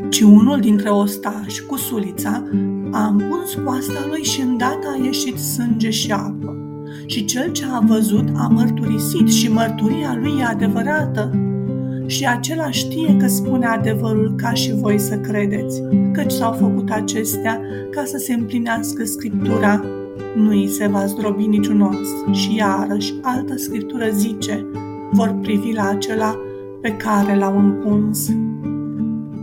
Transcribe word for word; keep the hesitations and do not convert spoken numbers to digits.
ci unul dintre ostași, cu sulița, a împuns coasta lui și îndată a ieșit sânge și apă. Și cel ce a văzut a mărturisit și mărturia lui e adevărată. Și acela știe că spune adevărul ca și voi să credeți, căci s-au făcut acestea ca să se împlinească Scriptura. Nu îi se va zdrobi niciun os. Și iarăși altă Scriptură zice, vor privi la acela pe care l-au împuns.